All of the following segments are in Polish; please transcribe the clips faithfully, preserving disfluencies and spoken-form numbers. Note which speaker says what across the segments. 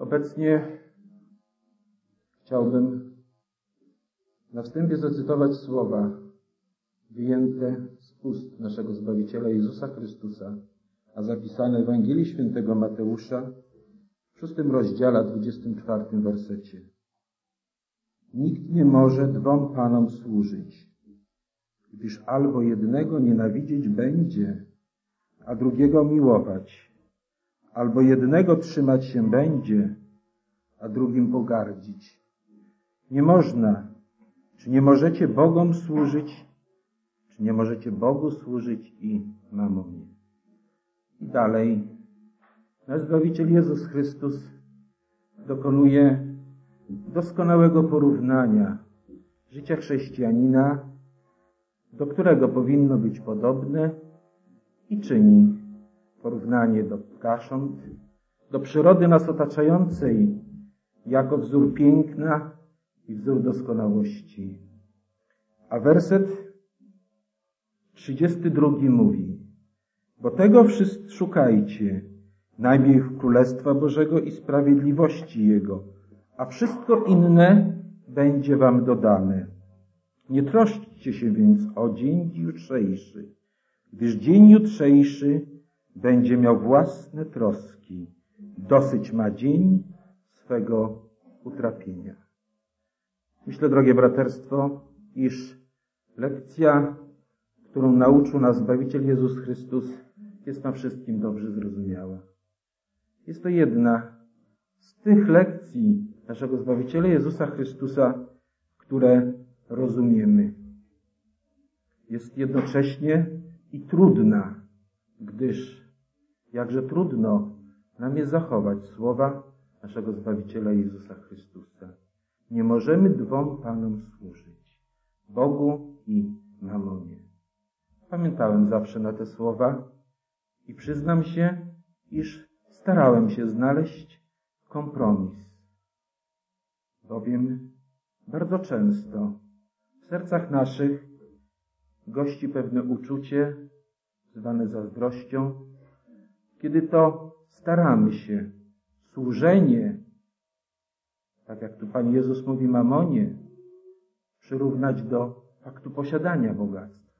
Speaker 1: Obecnie chciałbym na wstępie zacytować słowa wyjęte z ust naszego Zbawiciela Jezusa Chrystusa, a zapisane w Ewangelii Świętego Mateusza w szóstym rozdziale, dwudziestym czwartym wersecie. Nikt nie może dwom Panom służyć, gdyż albo jednego nienawidzieć będzie, a drugiego miłować, albo jednego trzymać się będzie, a drugim pogardzić. Nie można, czy nie możecie Bogom służyć, czy nie możecie Bogu służyć i mamonie. I dalej, nasz Zbawiciel Jezus Chrystus dokonuje doskonałego porównania życia chrześcijanina, do którego powinno być podobne, i czyni porównanie do ptasząt, do przyrody nas otaczającej jako wzór piękna i wzór doskonałości. A werset trzydziesty drugi mówi: bo tego wszyscy szukajcie, najpierw Królestwa Bożego i sprawiedliwości Jego, a wszystko inne będzie wam dodane. Nie troszczcie się więc o dzień jutrzejszy, gdyż dzień jutrzejszy będzie miał własne troski. Dosyć ma dzień swego utrapienia. Myślę, drogie braterstwo, iż lekcja, którą nauczył nas Zbawiciel Jezus Chrystus, jest nam wszystkim dobrze zrozumiała. Jest to jedna z tych lekcji naszego Zbawiciela Jezusa Chrystusa, które rozumiemy. Jest jednocześnie i trudna, gdyż jakże trudno nam jest zachować słowa naszego Zbawiciela Jezusa Chrystusa. Nie możemy dwom Panom służyć, Bogu i mamonie. Pamiętałem zawsze na te słowa i przyznam się, iż starałem się znaleźć kompromis. Bowiem bardzo często w sercach naszych gości pewne uczucie zwane zazdrością, kiedy to staramy się służenie, tak jak tu Pan Jezus mówi mamonie, przyrównać do faktu posiadania bogactwa.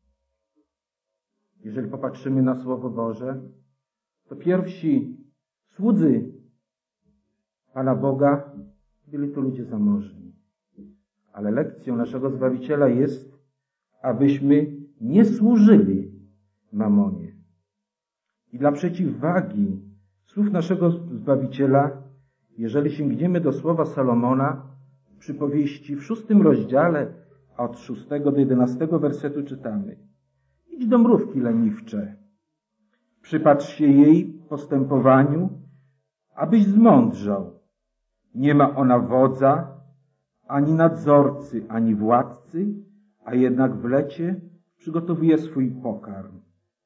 Speaker 1: Jeżeli popatrzymy na Słowo Boże, to pierwsi słudzy Pana Boga byli to ludzie zamożni. Ale lekcją naszego Zbawiciela jest, abyśmy nie służyli mamonie. I dla przeciwwagi słów naszego Zbawiciela, jeżeli sięgniemy do słowa Salomona, w przypowieści w szóstym rozdziale, a od szóstego do jedenastego wersetu czytamy: idź do mrówki leniwcze, przypatrz się jej postępowaniu, abyś zmądrzał. Nie ma ona wodza, ani nadzorcy, ani władcy, a jednak w lecie przygotowuje swój pokarm.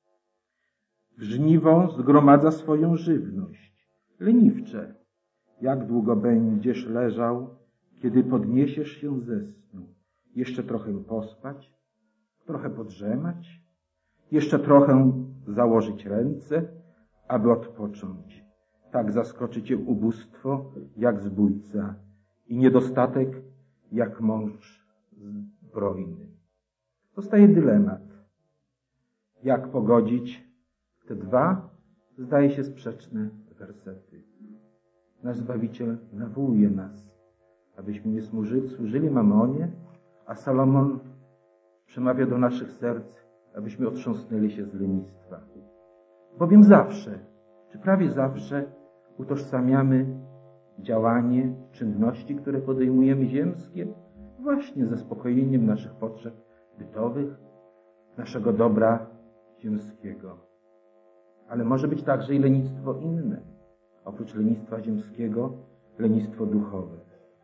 Speaker 1: W żniwo zgromadza swoją żywność. Leniwcze, jak długo będziesz leżał, kiedy podniesiesz się ze snu? Jeszcze trochę pospać, trochę podrzemać, jeszcze trochę założyć ręce, aby odpocząć. Tak zaskoczy cię ubóstwo, jak zbójca, i niedostatek, jak mąż zbrojny. Powstaje dylemat. Jak pogodzić te dwa, zdaje się, sprzeczne wersety? Nasz Zbawiciel nawołuje nas, abyśmy nie służyli, służyli mamonie, a Salomon przemawia do naszych serc, abyśmy otrząsnęli się z lenistwa. Bowiem zawsze, czy prawie zawsze, utożsamiamy działanie, czynności, które podejmujemy ziemskie, właśnie ze zaspokojeniem naszych potrzeb bytowych, naszego dobra ziemskiego. Ale może być także i lenistwo inne. Oprócz lenistwa ziemskiego, lenistwo duchowe,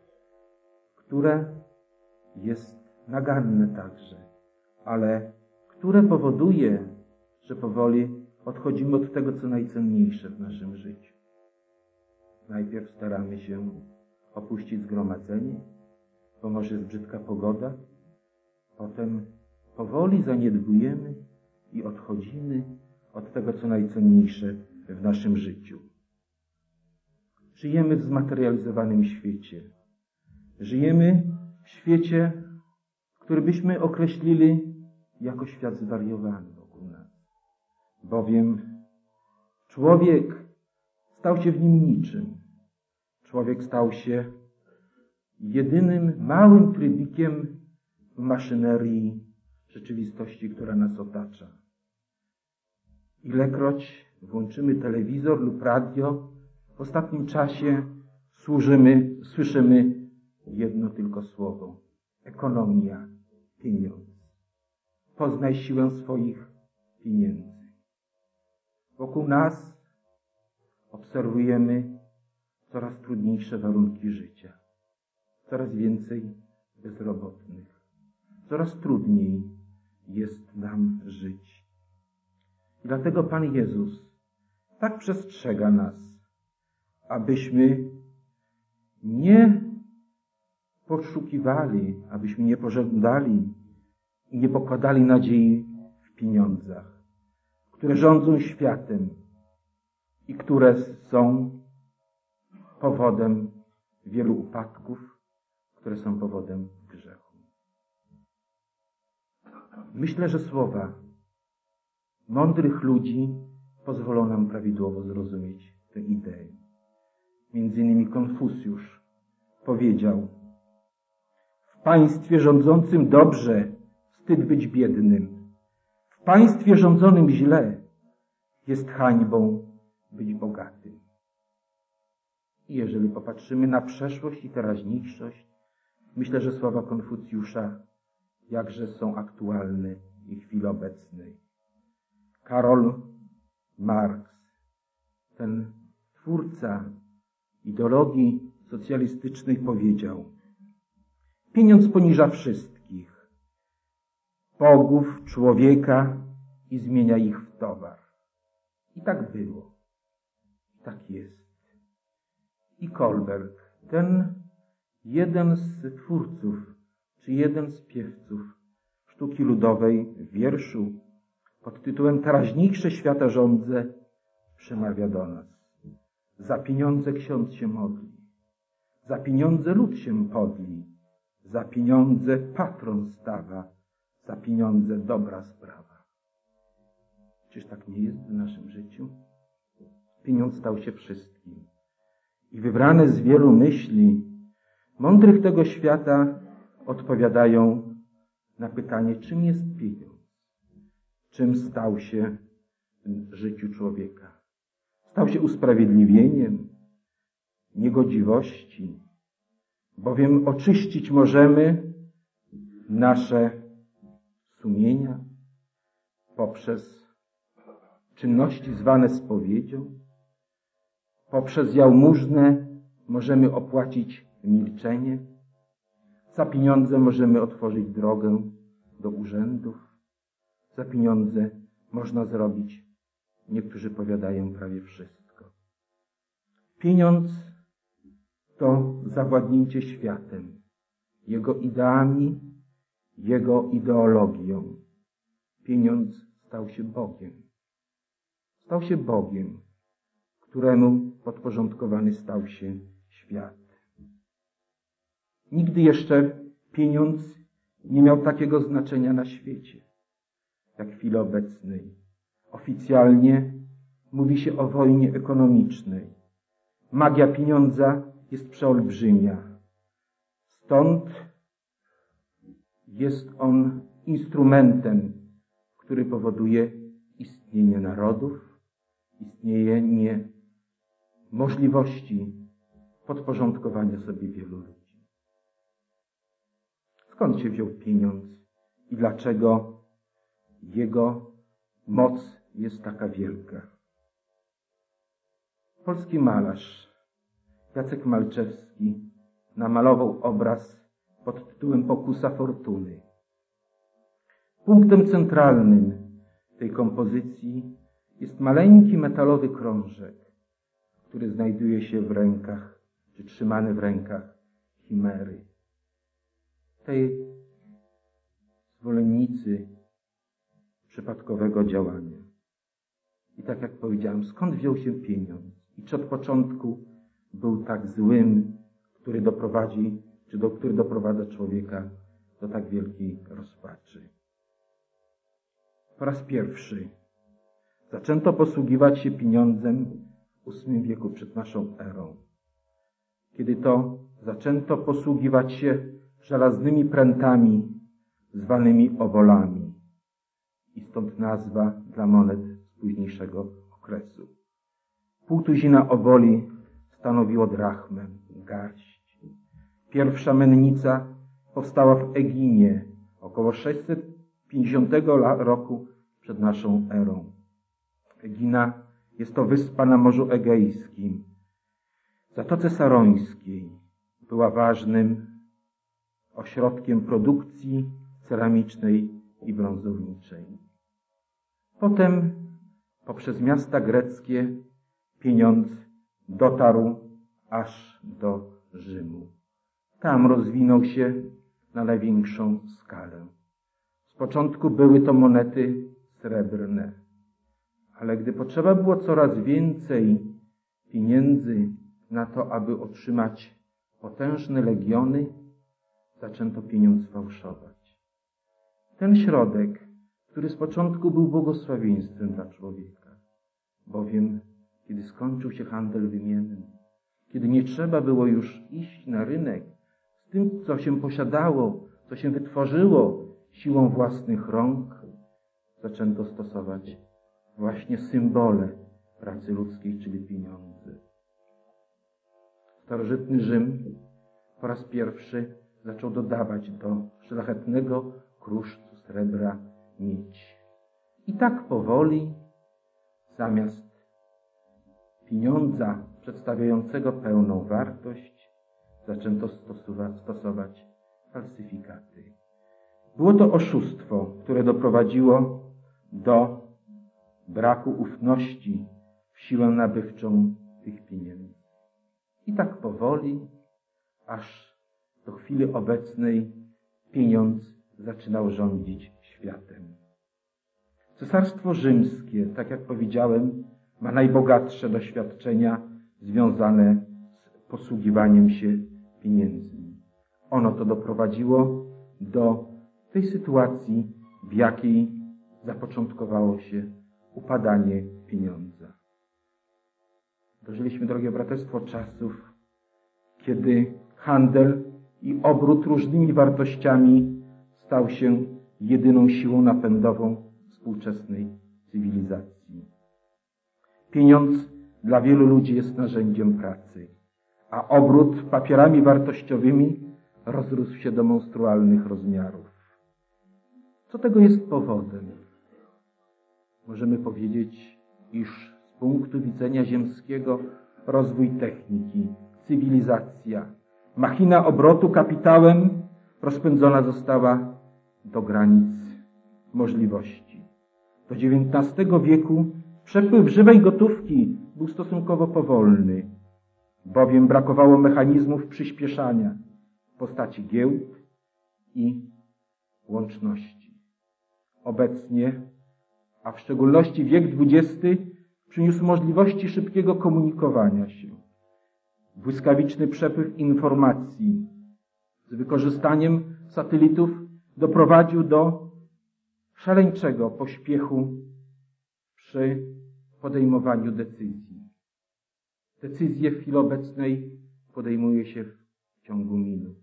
Speaker 1: które jest naganne także, ale które powoduje, że powoli odchodzimy od tego, co najcenniejsze w naszym życiu. Najpierw staramy się opuścić zgromadzenie, bo może jest brzydka pogoda. Potem powoli zaniedbujemy i odchodzimy od tego, co najcenniejsze w naszym życiu. Żyjemy w zmaterializowanym świecie. Żyjemy w świecie, który byśmy określili jako świat zwariowany wokół nas. Bowiem człowiek stał się w nim niczym. Człowiek stał się jedynym małym trybikiem w maszynerii rzeczywistości, która nas otacza. Ilekroć włączymy telewizor lub radio, w ostatnim czasie służymy, słyszymy jedno tylko słowo. Ekonomia, pieniądz. Poznaj siłę swoich pieniędzy. Wokół nas obserwujemy coraz trudniejsze warunki życia. Coraz więcej bezrobotnych. Coraz trudniej jest nam żyć. I dlatego Pan Jezus tak przestrzega nas, abyśmy nie poszukiwali, abyśmy nie pożądali i nie pokładali nadziei w pieniądzach, które rządzą światem i które są powodem wielu upadków, które są powodem grzechu. Myślę, że słowa mądrych ludzi pozwolą nam prawidłowo zrozumieć tę ideę. Między innymi Konfucjusz powiedział: w państwie rządzącym dobrze, wstyd być biednym. W państwie rządzonym źle jest hańbą być bogatym. I jeżeli popatrzymy na przeszłość i teraźniejszość, myślę, że słowa Konfucjusza jakże są aktualne i w chwili obecnej. Karol Marx, ten twórca ideologii socjalistycznej, powiedział: pieniądz poniża wszystkich, bogów, człowieka i zmienia ich w towar. I tak było. I tak jest. I Kolberg, ten jeden z twórców, czy jeden z piewców sztuki ludowej w wierszu pod tytułem Teraźniejsze świata rządze przemawia do nas. Za pieniądze ksiądz się modli, za pieniądze lud się podli, za pieniądze patron stawa, za pieniądze dobra sprawa. Czyż tak nie jest w naszym życiu? Pieniądz stał się wszystkim. I wybrane z wielu myśli mądrych tego świata odpowiadają na pytanie, czym jest pieniądz? Czym stał się w życiu człowieka? Stał się usprawiedliwieniem niegodziwości, bowiem oczyścić możemy nasze sumienia poprzez czynności zwane spowiedzią. Poprzez jałmużnę możemy opłacić milczenie. Za pieniądze możemy otworzyć drogę do urzędów. Za pieniądze można zrobić, niektórzy powiadają, prawie wszystko. Pieniądz to zawładnięcie światem, jego ideami, jego ideologią. Pieniądz stał się Bogiem. Stał się Bogiem, któremu podporządkowany stał się świat. Nigdy jeszcze pieniądz nie miał takiego znaczenia na świecie, jak w chwili obecnej. Oficjalnie mówi się o wojnie ekonomicznej. Magia pieniądza jest przeolbrzymia. Stąd jest on instrumentem, który powoduje istnienie narodów, istnienie możliwości podporządkowania sobie wielu ludzi. Skąd się wziął pieniądz i dlaczego jego moc jest taka wielka? Polski malarz Jacek Malczewski namalował obraz pod tytułem Pokusa Fortuny. Punktem centralnym tej kompozycji jest maleńki metalowy krążek, który znajduje się w rękach, czy trzymany w rękach chimery. Tej zwolennicy przypadkowego działania. I tak jak powiedziałem, skąd wziął się pieniądz? I czy od początku był tak złym, który doprowadzi, czy do, który doprowadza człowieka do tak wielkiej rozpaczy. Po raz pierwszy zaczęto posługiwać się pieniądzem w ósmym wieku przed naszą erą. Kiedy to zaczęto posługiwać się żelaznymi prętami zwanymi obolami. I stąd nazwa dla monet z późniejszego okresu. Pół tuzina oboli stanowiło drachmę, garść. Pierwsza mennica powstała w Eginie około sześćset pięćdziesiątego roku przed naszą erą. Egina jest to wyspa na Morzu Egejskim. W Zatoce Sarońskiej była ważnym ośrodkiem produkcji ceramicznej i brązowniczej. Potem poprzez miasta greckie pieniądz dotarł aż do Rzymu. Tam rozwinął się na największą skalę. Z początku były to monety srebrne, ale gdy potrzeba było coraz więcej pieniędzy na to, aby otrzymać potężne legiony, zaczęto pieniądz fałszować. Ten środek, który z początku był błogosławieństwem dla człowieka, bowiem kiedy skończył się handel wymienny, kiedy nie trzeba było już iść na rynek z tym, co się posiadało, co się wytworzyło siłą własnych rąk, zaczęto stosować właśnie symbole pracy ludzkiej, czyli pieniądze. Starożytny Rzym po raz pierwszy zaczął dodawać do szlachetnego kruszcu srebra miedź. I tak powoli, zamiast pieniądza przedstawiającego pełną wartość, zaczęto stosować, stosować falsyfikaty. Było to oszustwo, które doprowadziło do braku ufności w siłę nabywczą tych pieniędzy. I tak powoli, aż do chwili obecnej pieniądz zaczynał rządzić światem. Cesarstwo rzymskie, tak jak powiedziałem, ma najbogatsze doświadczenia związane z posługiwaniem się pieniędzmi. Ono to doprowadziło do tej sytuacji, w jakiej zapoczątkowało się upadanie pieniądza. Dożyliśmy, drogie braterstwo, czasów, kiedy handel i obrót różnymi wartościami stał się jedyną siłą napędową współczesnej cywilizacji. Pieniądz dla wielu ludzi jest narzędziem pracy, a obrót papierami wartościowymi rozrósł się do monstrualnych rozmiarów. Co tego jest powodem? Możemy powiedzieć, iż z punktu widzenia ziemskiego rozwój techniki, cywilizacja, machina obrotu kapitałem rozpędzona została do granic możliwości. Do dziewiętnastego wieku przepływ żywej gotówki był stosunkowo powolny, bowiem brakowało mechanizmów przyspieszania w postaci giełd i łączności. Obecnie, a w szczególności wiek dwudziesty, przyniósł możliwości szybkiego komunikowania się. Błyskawiczny przepływ informacji z wykorzystaniem satelitów doprowadził do szaleńczego pośpiechu przy podejmowaniu decyzji. Decyzje w chwili obecnej podejmuje się w ciągu minut.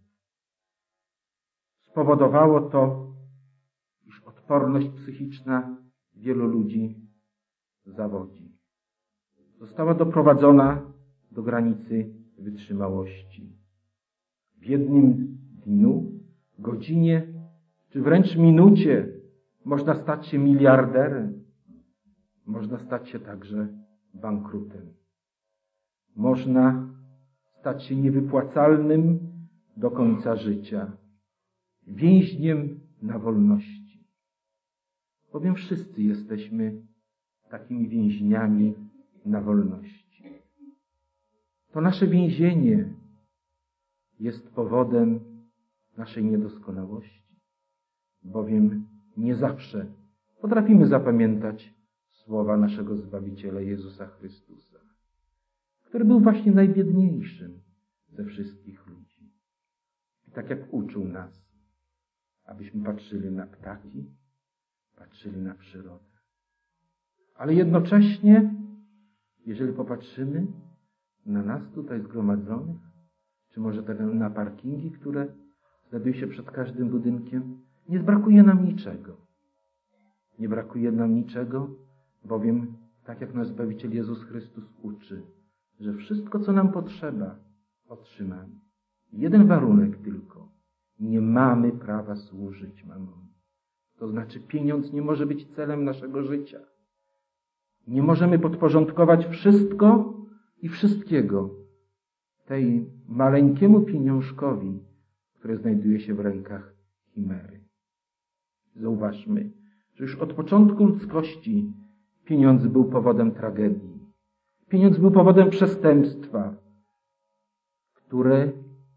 Speaker 1: Spowodowało to, iż odporność psychiczna wielu ludzi zawodzi. Została doprowadzona do granicy wytrzymałości. W jednym dniu, godzinie, czy wręcz minucie można stać się miliarderem. Można stać się także bankrutem. Można stać się niewypłacalnym do końca życia. Więźniem na wolności. Bowiem wszyscy jesteśmy takimi więźniami na wolności. To nasze więzienie jest powodem naszej niedoskonałości, bowiem nie zawsze potrafimy zapamiętać słowa naszego Zbawiciela Jezusa Chrystusa, który był właśnie najbiedniejszym ze wszystkich ludzi. I tak jak uczył nas, abyśmy patrzyli na ptaki, patrzyli na przyrodę. Ale jednocześnie, jeżeli popatrzymy na nas tutaj zgromadzonych, czy może na parkingi, które znajdują się przed każdym budynkiem, nie brakuje nam niczego. Nie brakuje nam niczego, bowiem, tak jak nasz Zbawiciel Jezus Chrystus uczy, że wszystko, co nam potrzeba, otrzymamy. Jeden warunek tylko. Nie mamy prawa służyć mamonie. To znaczy, pieniądz nie może być celem naszego życia. Nie możemy podporządkować wszystko i wszystkiego tej maleńkiemu pieniążkowi, który znajduje się w rękach chimery. Zauważmy, że już od początku ludzkości pieniądz był powodem tragedii. Pieniądz był powodem przestępstwa, które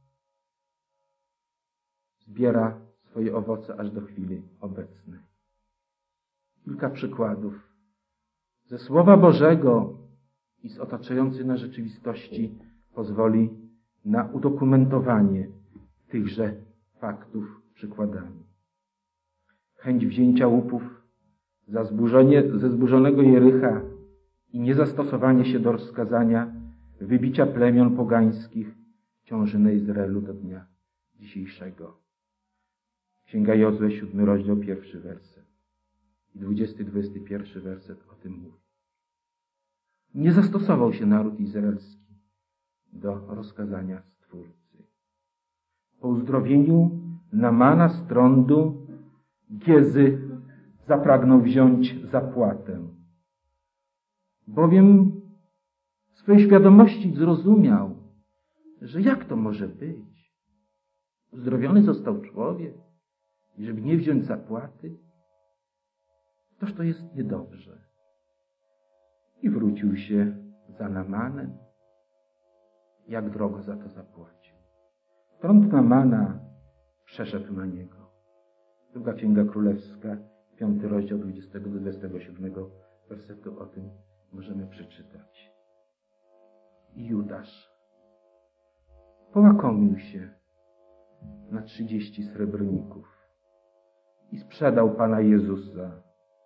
Speaker 1: zbiera swoje owoce aż do chwili obecnej. Kilka przykładów ze Słowa Bożego i z otaczającej nas rzeczywistości pozwoli na udokumentowanie tychże faktów przykładami. Chęć wzięcia łupów za zburzenie, ze zburzonego Jericha i niezastosowanie się do rozkazania wybicia plemion pogańskich ciąży na Izraelu do dnia dzisiejszego. Księga Jozue, siódmy rozdział, pierwszy werset. I dwudziesty, dwudziesty pierwszy werset o tym mówi. Nie zastosował się naród izraelski do rozkazania Stwórcy. Po uzdrowieniu Namana z trądu Gezy zapragnął wziąć zapłatę. Bowiem w swojej świadomości zrozumiał, że jak to może być? Uzdrowiony został człowiek i żeby nie wziąć zapłaty? Toż to jest niedobrze. I wrócił się za Namanem. Jak drogo za to zapłacił. Trąd Namana przeszedł na niego. Druga Księga Królewska, piąty rozdział, dwudziestego do dwudziestego siódmego wersetu o tym możemy przeczytać. I Judasz połakomił się na trzydzieści srebrników i sprzedał Pana Jezusa.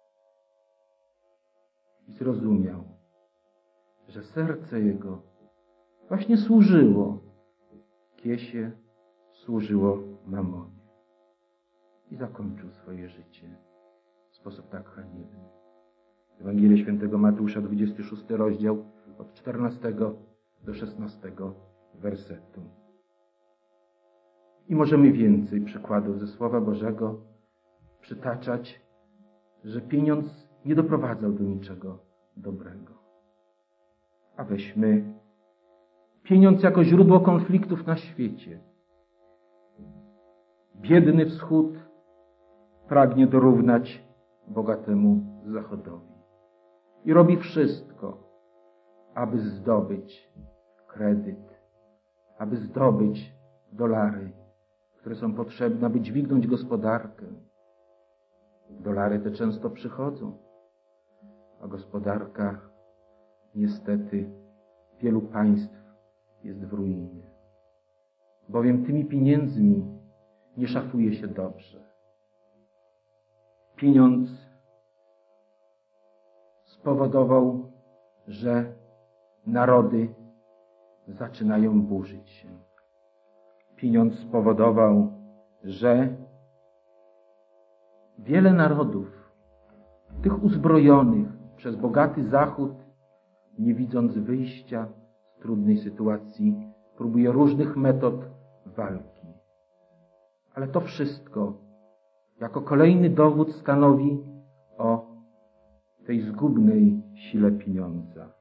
Speaker 1: I zrozumiał, że serce jego właśnie służyło kiesie, służyło mamonie. I zakończył swoje życie w sposób tak haniebny. Ewangelia Świętego Mateusza, dwudziesty szósty rozdział, od czternastego do szesnastego wersetu. I możemy więcej przykładów ze Słowa Bożego przytaczać, że pieniądz nie doprowadzał do niczego dobrego. A weźmy pieniądz jako źródło konfliktów na świecie. Biedny wschód pragnie dorównać bogatemu zachodowi. I robi wszystko, aby zdobyć kredyt, aby zdobyć dolary, które są potrzebne, aby dźwignąć gospodarkę. Dolary te często przychodzą, a gospodarka niestety wielu państw jest w ruinie. Bowiem tymi pieniędzmi nie szafuje się dobrze. Pieniądz spowodował, że narody zaczynają burzyć się. Pieniądz spowodował, że wiele narodów, tych uzbrojonych przez bogaty Zachód, nie widząc wyjścia z trudnej sytuacji, próbuje różnych metod walki. Ale to wszystko jako kolejny dowód stanowi o tej zgubnej sile pieniądza.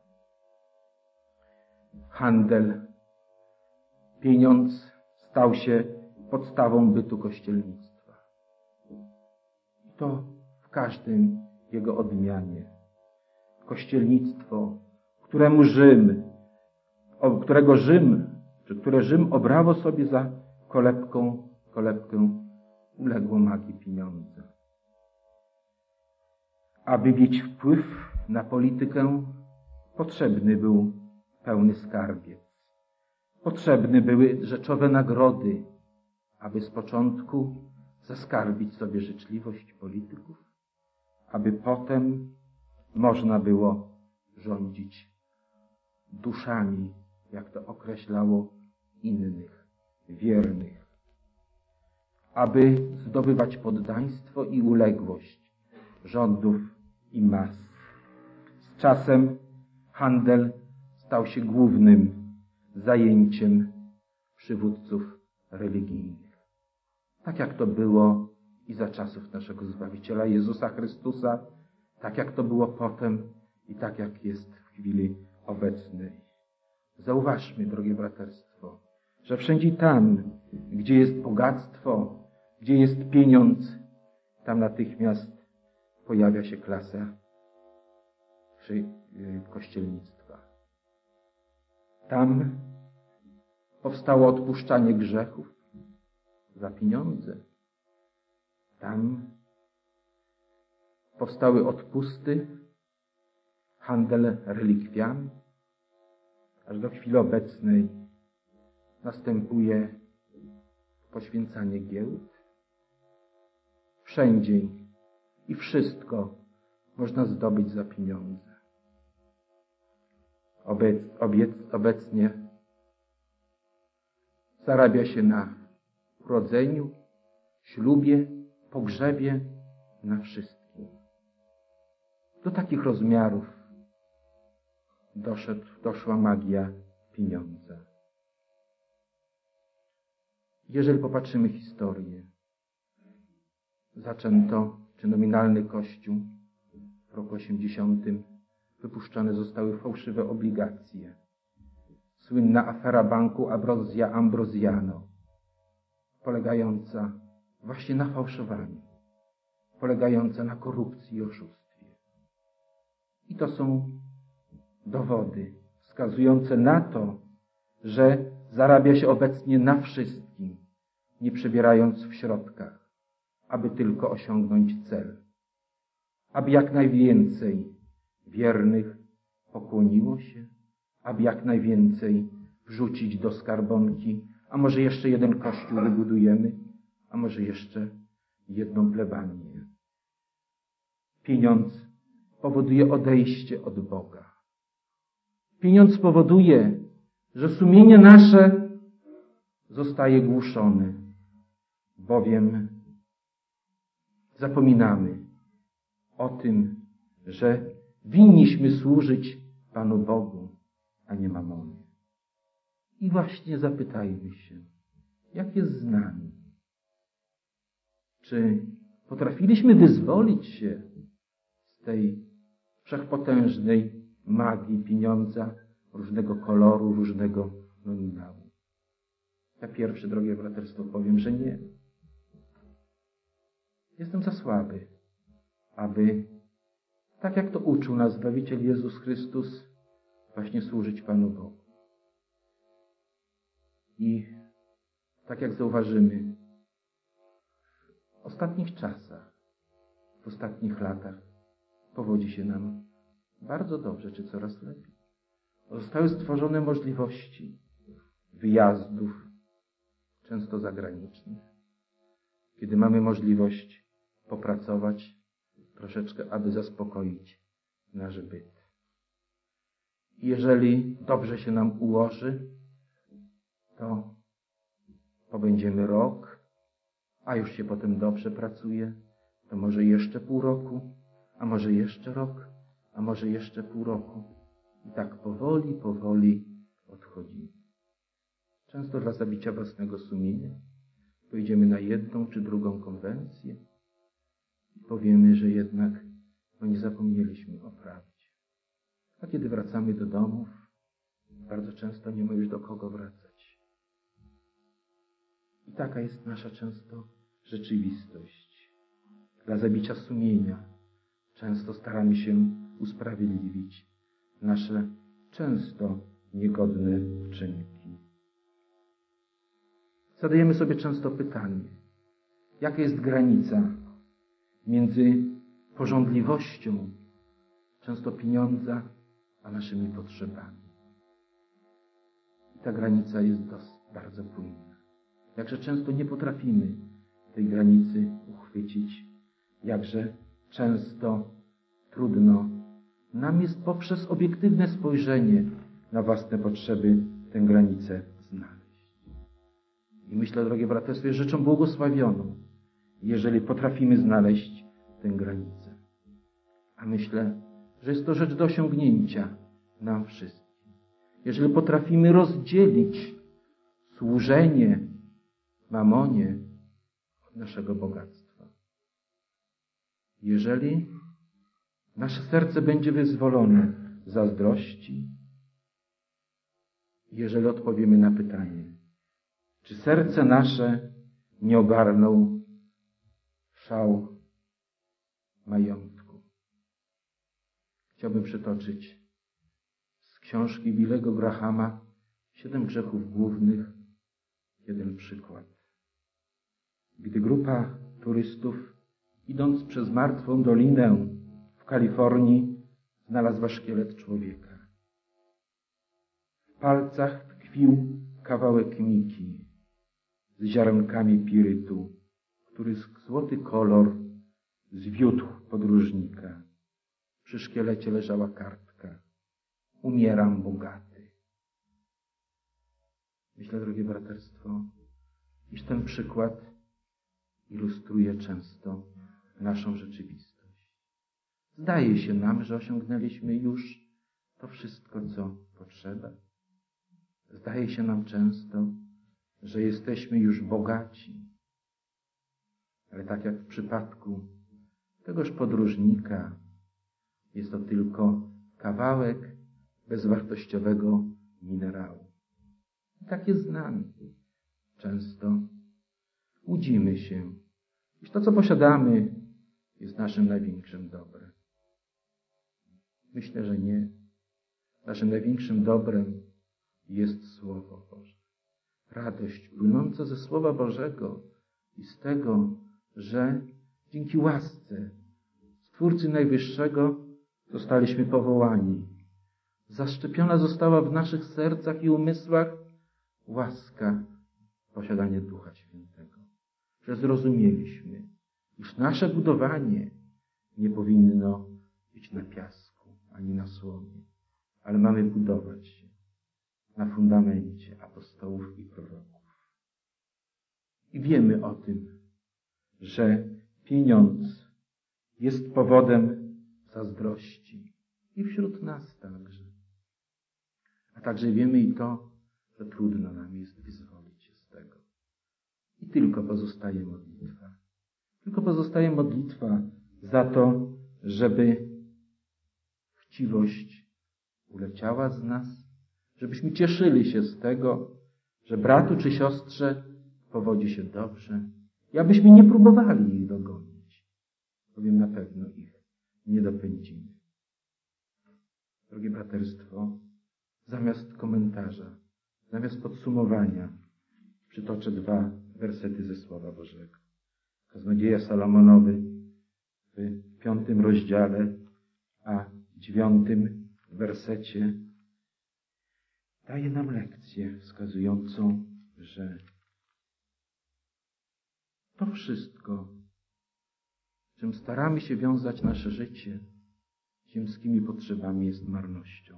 Speaker 1: Handel, pieniądz stał się podstawą bytu kościelnictwa. I to w każdym jego odmianie. Kościelnictwo, któremu Rzym, którego Rzym, czy które Rzym obrało sobie za kolebką, kolebkę uległo magii pieniądza. Aby mieć wpływ na politykę, potrzebny był pełny skarbiec. Potrzebne były rzeczowe nagrody, aby z początku zaskarbić sobie życzliwość polityków, aby potem można było rządzić duszami, jak to określało innych, wiernych, aby zdobywać poddaństwo i uległość rządów i mas. Z czasem handel stał się głównym zajęciem przywódców religijnych. Tak jak to było i za czasów naszego Zbawiciela Jezusa Chrystusa, tak jak to było potem i tak jak jest w chwili obecnej. Zauważmy, drogie braterstwo, że wszędzie tam, gdzie jest bogactwo, gdzie jest pieniądz, tam natychmiast pojawia się klasa kościelnictwa. Tam powstało odpuszczanie grzechów za pieniądze. Tam powstały odpusty, handel relikwiami, aż do chwili obecnej następuje poświęcanie giełd. Wszędzie i wszystko można zdobyć za pieniądze. Obec, obiec, obecnie zarabia się na urodzeniu, ślubie, pogrzebie, na wszystkim. Do takich rozmiarów doszedł, doszła magia pieniądza. Jeżeli popatrzymy w historię, zaczęto, czy nominalny Kościół w roku osiemdziesiątym wypuszczone zostały fałszywe obligacje. Słynna afera banku Ambrozia Ambrosiano, polegająca właśnie na fałszowaniu, polegająca na korupcji i oszustwie. I to są dowody wskazujące na to, że zarabia się obecnie na wszystkim, nie przebierając w środkach, aby tylko osiągnąć cel. Aby jak najwięcej wiernych pokłoniło się, aby jak najwięcej wrzucić do skarbonki, a może jeszcze jeden kościół wybudujemy, a może jeszcze jedną plebanię. Pieniądz powoduje odejście od Boga. Pieniądz powoduje, że sumienie nasze zostaje głuszone, bowiem zapominamy o tym, że winniśmy służyć Panu Bogu, a nie mamonie. I właśnie zapytajmy się, jak jest z nami? Czy potrafiliśmy wyzwolić się z tej wszechpotężnej magii pieniądza różnego koloru, różnego nominału? Ja pierwsze, drogie braterstwo, powiem, że nie. Jestem za słaby, aby, tak jak to uczył nas Zbawiciel Jezus Chrystus, właśnie służyć Panu Bogu. I tak jak zauważymy, w ostatnich czasach, w ostatnich latach powodzi się nam bardzo dobrze, czy coraz lepiej. Zostały stworzone możliwości wyjazdów, często zagranicznych, kiedy mamy możliwość popracować troszeczkę, aby zaspokoić nasz byt. I jeżeli dobrze się nam ułoży, to pobędziemy rok, a już się potem dobrze pracuje, to może jeszcze pół roku, a może jeszcze rok, a może jeszcze pół roku. I tak powoli, powoli odchodzimy. Często dla zabicia własnego sumienia pojedziemy na jedną czy drugą konwencję i powiemy, że jednak no nie zapomnieliśmy o prawdzie. A kiedy wracamy do domów, bardzo często nie ma już do kogo wracać. I taka jest nasza często rzeczywistość. Dla zabicia sumienia często staramy się usprawiedliwić nasze często niegodne uczynki. Zadajemy sobie często pytanie, jaka jest granica między pożądliwością, często pieniądza, a naszymi potrzebami. Ta granica jest dosyć, bardzo płynna. Jakże często nie potrafimy tej granicy uchwycić, jakże często trudno nam jest poprzez obiektywne spojrzenie na własne potrzeby tę granicę znaleźć. I myślę, drogie braterstwo, jest rzeczą błogosławioną, jeżeli potrafimy znaleźć tę granicę. A myślę, że jest to rzecz do osiągnięcia nam wszystkim. Jeżeli potrafimy rozdzielić służenie mamonie od naszego bogactwa. Jeżeli nasze serce będzie wyzwolone z zazdrości, jeżeli odpowiemy na pytanie, czy serce nasze nie ogarnął szał majątku. Chciałbym przytoczyć z książki Billego Grahama Siedem grzechów głównych jeden przykład. Gdy grupa turystów, idąc przez martwą dolinę w Kalifornii, znalazła szkielet człowieka. W palcach tkwił kawałek miki z ziarenkami pirytu, który złoty kolor zwiódł podróżnika. Przy szkielecie leżała kartka: umieram bogaty. Myślę, drogie braterstwo, iż ten przykład ilustruje często naszą rzeczywistość. Zdaje się nam, że osiągnęliśmy już to wszystko, co potrzeba. Zdaje się nam często, że jesteśmy już bogaci. Ale tak jak w przypadku tegoż podróżnika, jest to tylko kawałek bezwartościowego minerału. I tak jest z nami. Często łudzimy się, iż to, co posiadamy, jest naszym największym dobrem. Myślę, że nie. Naszym największym dobrem jest Słowo Boże. Radość płynąca ze Słowa Bożego i z tego, że dzięki łasce Stwórcy Najwyższego zostaliśmy powołani. Zaszczepiona została w naszych sercach i umysłach łaska posiadania Ducha Świętego. Że zrozumieliśmy, iż nasze budowanie nie powinno być na piasku ani na słomie, ale mamy budować się na fundamencie apostołów i proroków. I wiemy o tym, że pieniądz jest powodem zazdrości i wśród nas także. A także wiemy i to, że trudno nam jest wyzwolić się z tego. I tylko pozostaje modlitwa. Tylko pozostaje modlitwa za to, żeby chciwość uleciała z nas, żebyśmy cieszyli się z tego, że bratu czy siostrze powodzi się dobrze i abyśmy nie próbowali ich dogonić, bowiem na pewno ich nie dopędzimy. Drogie braterstwo, zamiast komentarza, zamiast podsumowania, przytoczę dwa wersety ze Słowa Bożego. Kaznodzieja Salomonowy w piątym rozdziale, a dziewiątym wersecie daje nam lekcję wskazującą, że to wszystko, czym staramy się wiązać nasze życie ziemskimi potrzebami, jest marnością.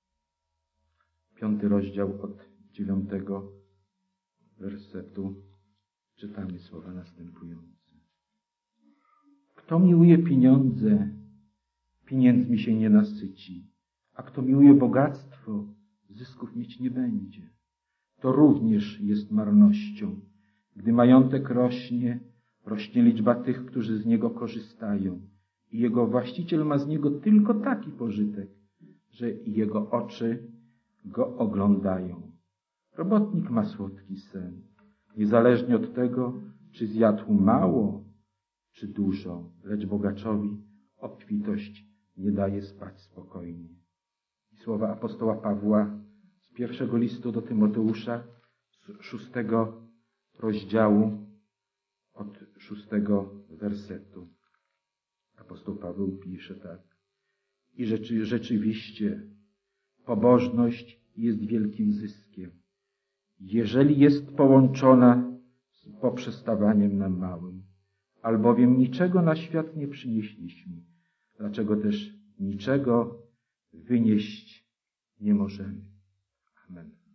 Speaker 1: Piąty rozdział od dziewiątego wersetu czytamy słowa następujące. Kto miłuje pieniądze, pieniędzmi się nie nasyci, a kto miłuje bogactwo, zysków mieć nie będzie. To również jest marnością. Gdy majątek rośnie, rośnie liczba tych, którzy z niego korzystają i jego właściciel ma z niego tylko taki pożytek, że jego oczy go oglądają. Robotnik ma słodki sen, niezależnie od tego, czy zjadł mało, czy dużo, lecz bogaczowi obfitość nie daje spać spokojnie. I słowa apostoła Pawła z pierwszego listu do Tymoteusza, z szóstego rozdziału, od szóstego wersetu. Apostoł Paweł pisze tak. I rzeczy, rzeczywiście pobożność jest wielkim zyskiem, jeżeli jest połączona z poprzestawaniem na małym. Albowiem niczego na świat nie przynieśliśmy, dlaczego też niczego wynieść nie możemy. Amen.